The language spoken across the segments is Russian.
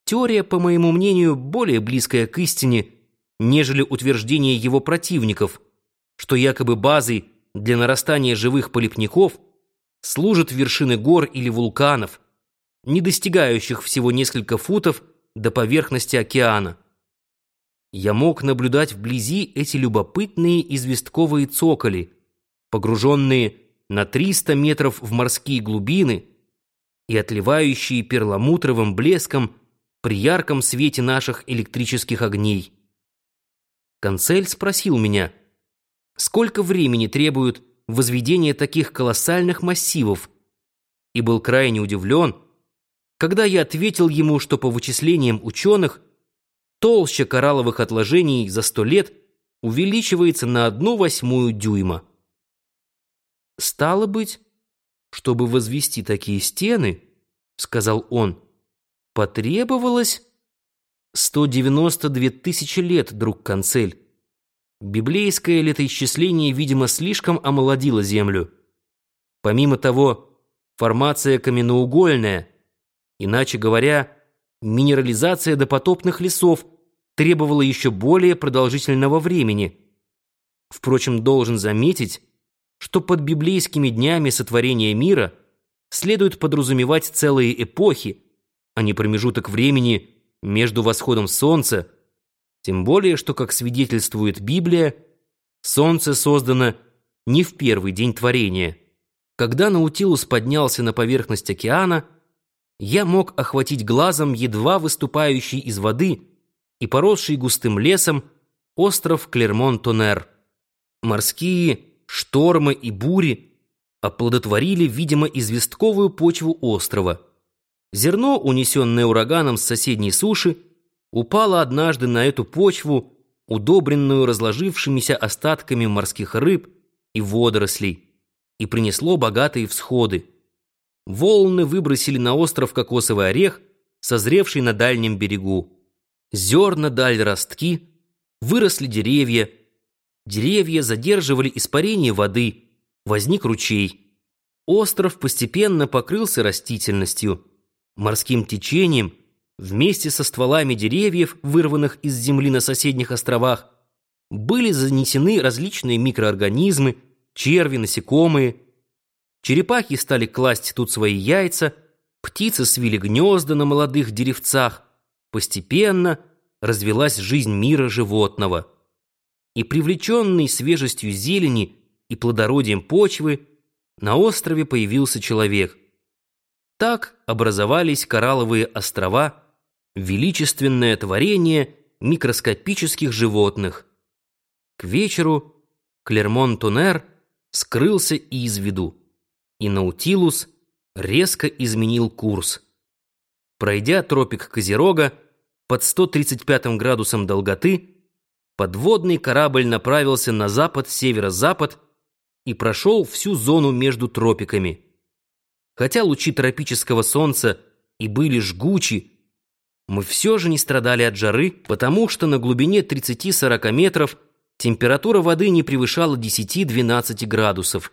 Теория, по моему мнению, более близкая к истине, нежели утверждение его противников, что якобы базой для нарастания живых полипняков служат вершины гор или вулканов, не достигающих всего несколько футов до поверхности океана. Я мог наблюдать вблизи эти любопытные известковые цоколи, погруженные на 300 метров в морские глубины и отливающие перламутровым блеском при ярком свете наших электрических огней. Консель спросил меня, сколько времени требует возведение таких колоссальных массивов, и был крайне удивлен, когда я ответил ему, что по вычислениям ученых толща коралловых отложений за 100 лет увеличивается на 1/8 дюйма. «Стало быть, чтобы возвести такие стены, — сказал он, — потребовалось 192 тысячи лет, друг Консель. Библейское летоисчисление, видимо, слишком омолодило Землю. Помимо того, формация каменноугольная, иначе говоря, минерализация допотопных лесов требовала еще более продолжительного времени. Впрочем, должен заметить, что под библейскими днями сотворения мира следует подразумевать целые эпохи, а не промежуток времени между восходом солнца, тем более, что, как свидетельствует Библия, солнце создано не в первый день творения. Когда Наутилус поднялся на поверхность океана, я мог охватить глазом едва выступающий из воды и поросший густым лесом остров Клермон-Тоннер. Морские штормы и бури оплодотворили, видимо, известковую почву острова. Зерно, унесенное ураганом с соседней суши, упало однажды на эту почву, удобренную разложившимися остатками морских рыб и водорослей, и принесло богатые всходы. Волны выбросили на остров кокосовый орех, созревший на дальнем берегу. Зерна дали ростки, выросли деревья. Деревья задерживали испарение воды, возник ручей. Остров постепенно покрылся растительностью. Морским течением, вместе со стволами деревьев, вырванных из земли на соседних островах, были занесены различные микроорганизмы, черви, насекомые. Черепахи стали класть тут свои яйца, птицы свили гнезда на молодых деревцах. Постепенно развилась жизнь мира животного. И привлеченный свежестью зелени и плодородием почвы, на острове появился человек. Так образовались коралловые острова, величественное творение микроскопических животных. К вечеру Клермон-Тоннер скрылся из виду, и Наутилус резко изменил курс. Пройдя тропик Козерога под 135 градусом долготы, подводный корабль направился на запад-северо-запад и прошел всю зону между тропиками. Хотя лучи тропического солнца и были жгучи, мы все же не страдали от жары, потому что на глубине 30-40 метров температура воды не превышала 10-12 градусов.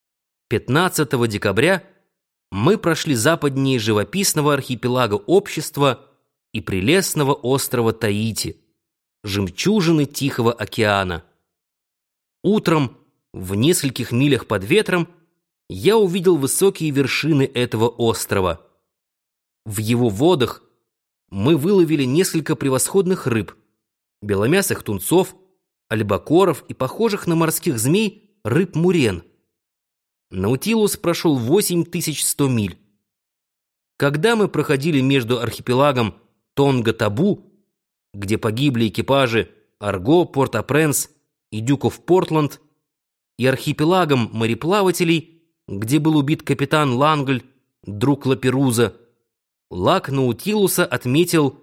15 декабря мы прошли западнее живописного архипелага Общества и прелестного острова Таити, жемчужины Тихого океана. Утром, в нескольких милях под ветром, я увидел высокие вершины этого острова. В его водах мы выловили несколько превосходных рыб, беломясых тунцов, альбакоров и похожих на морских змей рыб-мурен. Наутилус прошел 8100 миль. Когда мы проходили между архипелагом Тонга-Табу, где погибли экипажи Арго, Порт-о-Пренс и Дюков-Портленд, и архипелагом мореплавателей, где был убит капитан Лангль, друг Лаперуза, лак Наутилуса отметил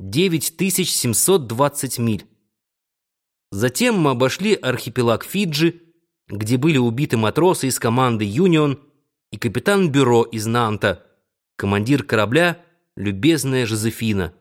9720 миль. Затем мы обошли архипелаг Фиджи, где были убиты матросы из команды «Юнион» и капитан Бюро из Нанта, командир корабля «Любезная Жозефина».